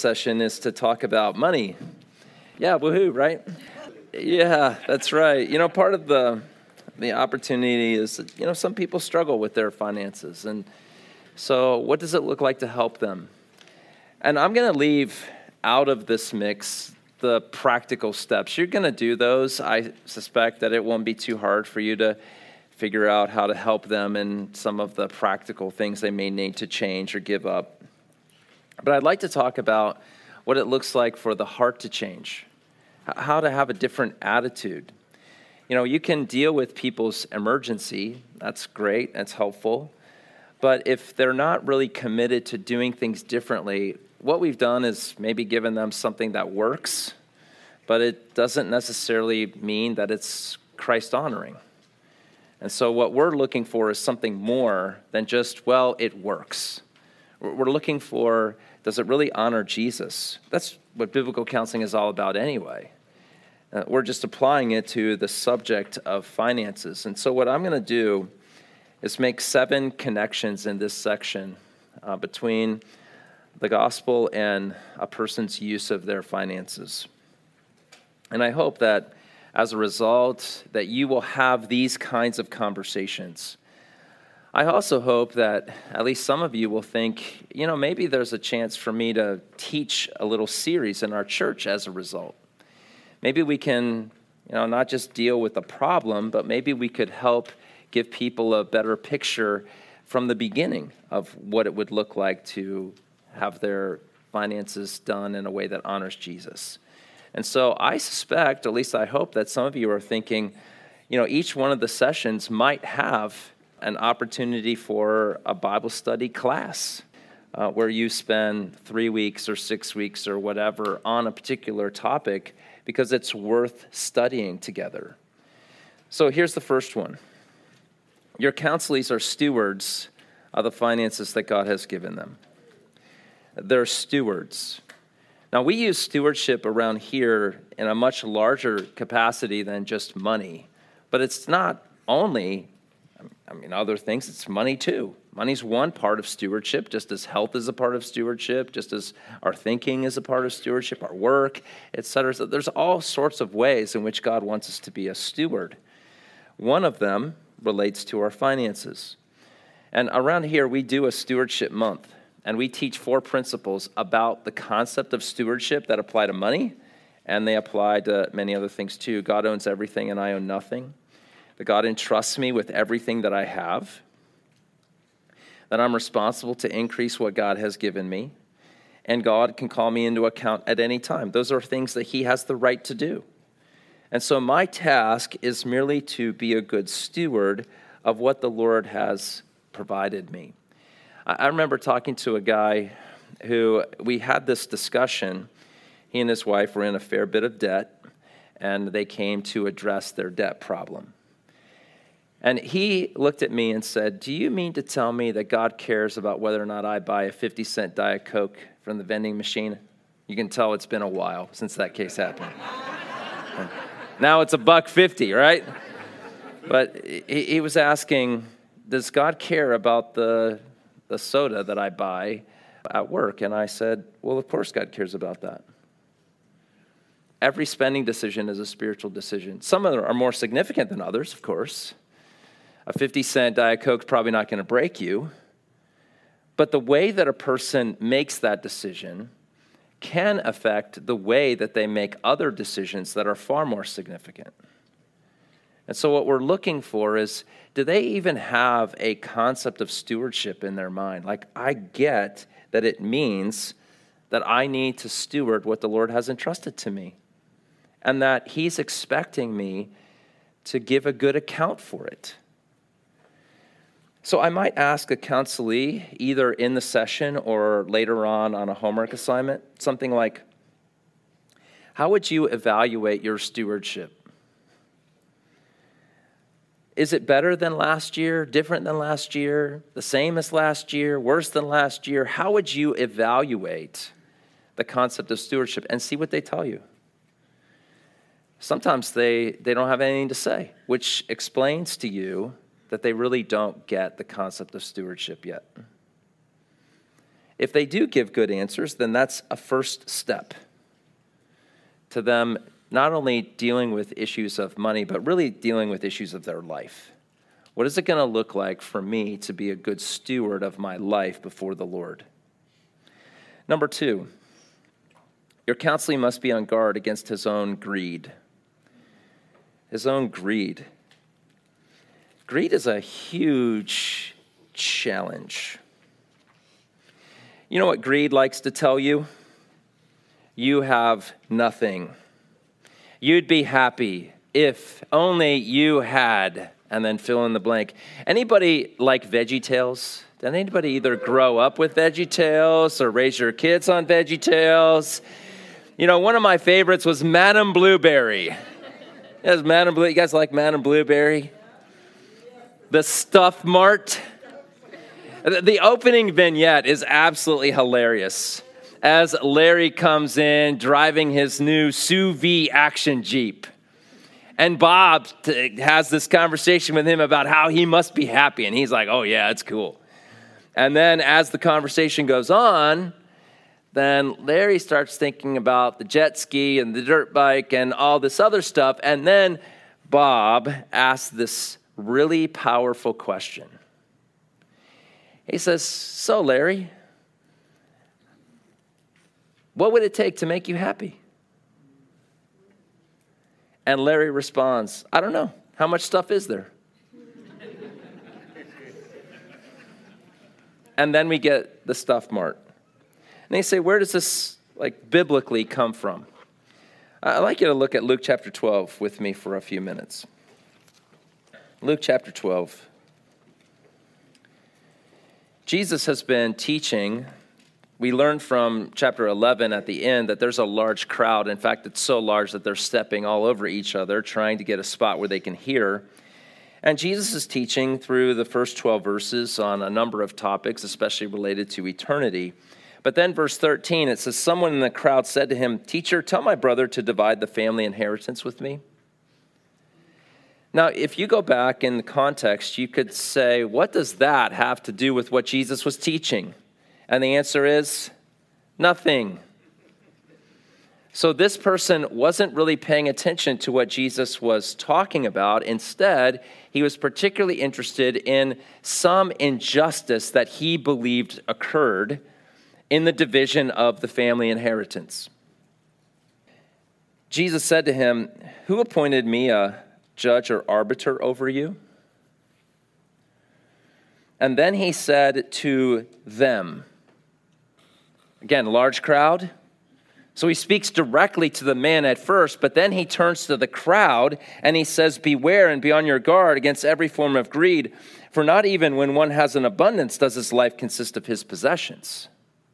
Session is to talk about money. Yeah, woohoo, right? Yeah, that's right. Part of the opportunity is that, some people struggle with their finances. And so what does it look like to help them? And I'm going to leave out of this mix the practical steps. You're going to do those. I suspect that it won't be too hard for you to figure out how to help them and some of the practical things they may need to change or give up. But I'd like to talk about what it looks like for the heart to change, how to have a different attitude. You can deal with people's emergency. That's great. That's helpful. But if they're not really committed to doing things differently, what we've done is maybe given them something that works, but it doesn't necessarily mean that it's Christ-honoring. And so what we're looking for is something more than just, well, it works. We're looking for, does it really honor Jesus? That's what biblical counseling is all about anyway. We're just applying it to the subject of finances. And so what I'm going to do is make 7 connections in this section between the gospel and a person's use of their finances. And I hope that as a result that you will have these kinds of conversations. I also hope that at least some of you will think, maybe there's a chance for me to teach a little series in our church as a result. Maybe we can, not just deal with the problem, but maybe we could help give people a better picture from the beginning of what it would look like to have their finances done in a way that honors Jesus. And so I suspect, at least I hope, that some of you are thinking, each one of the sessions might have an opportunity for a Bible study class where you spend 3 weeks or 6 weeks or whatever on a particular topic because it's worth studying together. So here's the first one. Your counselees are stewards of the finances that God has given them. They're stewards. Now, we use stewardship around here in a much larger capacity than just money, but it's not only other things, it's money too. Money's one part of stewardship, just as health is a part of stewardship, just as our thinking is a part of stewardship, our work, etc. So there's all sorts of ways in which God wants us to be a steward. One of them relates to our finances. And around here, we do a stewardship month, and we teach 4 principles about the concept of stewardship that apply to money, and they apply to many other things too. God owns everything, and I own nothing. That God entrusts me with everything that I have, that I'm responsible to increase what God has given me, and God can call me into account at any time. Those are things that He has the right to do. And so my task is merely to be a good steward of what the Lord has provided me. I remember talking to a guy who we had this discussion. He and his wife were in a fair bit of debt, and they came to address their debt problem. And he looked at me and said, "Do you mean to tell me that God cares about whether or not I buy a 50-cent Diet Coke from the vending machine?" You can tell it's been a while since that case happened. Now it's $1.50, right? But he was asking, does God care about the soda that I buy at work? And I said, well, of course God cares about that. Every spending decision is a spiritual decision. Some of them are more significant than others, of course. A 50-cent Diet Coke's probably not going to break you. But the way that a person makes that decision can affect the way that they make other decisions that are far more significant. And so what we're looking for is, do they even have a concept of stewardship in their mind? Like, I get that it means that I need to steward what the Lord has entrusted to me, and that He's expecting me to give a good account for it. So I might ask a counselee, either in the session or later on a homework assignment, something like, how would you evaluate your stewardship? Is it better than last year, different than last year, the same as last year, worse than last year? How would you evaluate the concept of stewardship? And see what they tell you. Sometimes they don't have anything to say, which explains to you that they really don't get the concept of stewardship yet. if they do give good answers, then that's a first step to them not only dealing with issues of money, but really dealing with issues of their life. What is it going to look like for me to be a good steward of my life before the Lord? Number 2, your counselee must be on guard against his own greed. His own greed. Greed is a huge challenge. You know what greed likes to tell you? You have nothing. You'd be happy if only you had, and then fill in the blank. Anybody like VeggieTales? Did anybody either grow up with VeggieTales or raise your kids on VeggieTales? You know, one of my favorites was Madame Blueberry. Yes, Madame Blue. You guys like Madame Blueberry? The Stuff Mart. The opening vignette is absolutely hilarious as Larry comes in driving his new sous vide action Jeep. And Bob has this conversation with him about how he must be happy. And he's like, oh, yeah, it's cool. And then as the conversation goes on, then Larry starts thinking about the jet ski and the dirt bike and all this other stuff. And then Bob asks this really powerful question. He says, so Larry, what would it take to make you happy? And Larry responds, I don't know. How much stuff is there? And then we get the Stuff Mart. And they say, where does this biblically come from? I'd like you to look at Luke chapter 12 with me for a few minutes. Luke chapter 12. Jesus has been teaching. We learned from chapter 11 at the end that there's a large crowd. In fact, it's so large that they're stepping all over each other, trying to get a spot where they can hear. And Jesus is teaching through the first 12 verses on a number of topics, especially related to eternity. But then verse 13, it says, someone in the crowd said to him, Teacher, tell my brother to divide the family inheritance with me. Now, if you go back in the context, you could say, what does that have to do with what Jesus was teaching? And the answer is nothing. So this person wasn't really paying attention to what Jesus was talking about. Instead, he was particularly interested in some injustice that he believed occurred in the division of the family inheritance. Jesus said to him, who appointed me a judge or arbiter over you? And then he said to them, again, large crowd. So he speaks directly to the man at first, but then he turns to the crowd and he says, beware and be on your guard against every form of greed, for not even when one has an abundance does his life consist of his possessions.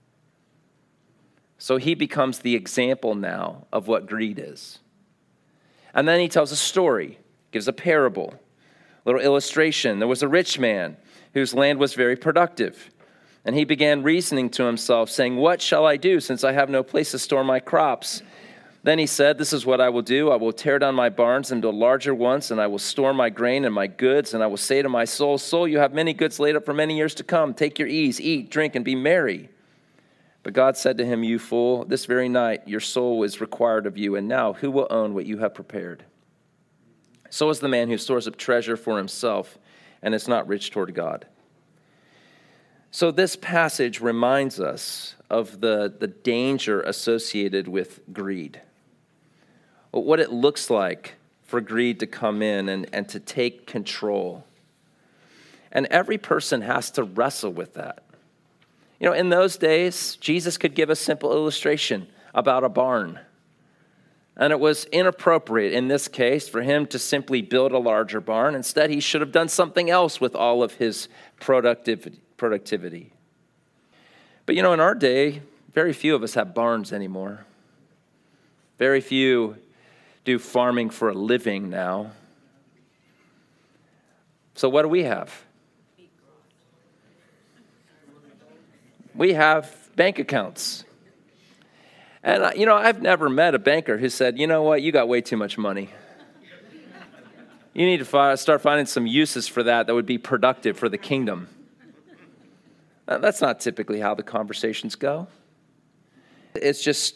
So he becomes the example now of what greed is. And then he tells a story, gives a parable, a little illustration. There was a rich man whose land was very productive. And he began reasoning to himself, saying, what shall I do, since I have no place to store my crops? Then he said, this is what I will do. I will tear down my barns into larger ones, and I will store my grain and my goods. And I will say to my soul, soul, you have many goods laid up for many years to come. Take your ease, eat, drink, and be merry. But God said to him, you fool, this very night your soul is required of you. And now who will own what you have prepared? So is the man who stores up treasure for himself and is not rich toward God. So this passage reminds us of the danger associated with greed. What it looks like for greed to come in and to take control. And every person has to wrestle with that. You know, in those days, Jesus could give a simple illustration about a barn. And it was inappropriate in this case for him to simply build a larger barn. Instead, he should have done something else with all of his productivity. But you know, in our day, very few of us have barns anymore. Very few do farming for a living now. So what do we have? We have bank accounts. And, you know, I've never met a banker who said, you know what, you got way too much money. You need to start finding some uses for that would be productive for the kingdom. That's not typically how the conversations go. It's just